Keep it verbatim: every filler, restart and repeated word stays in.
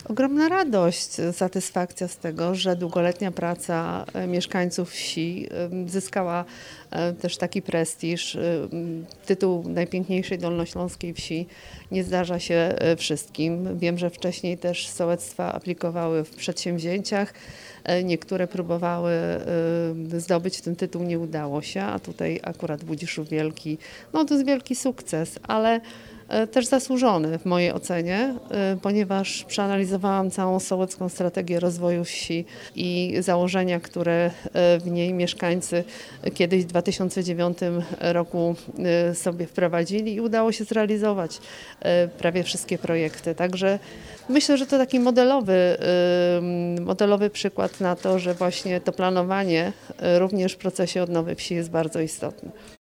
Ogromna radość, satysfakcja z tego, że długoletnia praca e, mieszkańców wsi em, zyskała e, też taki prestiż. Em, Tytuł najpiękniejszej dolnośląskiej wsi nie zdarza się e, wszystkim. Wiem, że wcześniej też sołectwa aplikowały w przedsięwzięciach. E, Niektóre próbowały e, zdobyć ten tytuł, nie udało się, a tutaj akurat Budziszów Wielki, no to jest wielki sukces, ale e, też zasłużony w mojej ocenie, e, ponieważ przeanalizowałam całą sołecką strategię rozwoju wsi i założenia, które e, w niej mieszkańcy kiedyś w dwa tysiące dziewiątym roku e, sobie wprowadzili i udało się zrealizować e, prawie wszystkie projekty. Także myślę, że to taki modelowy, e, modelowy przykład na to, że właśnie to planowanie e, również w procesie odnowy wsi jest bardzo istotne.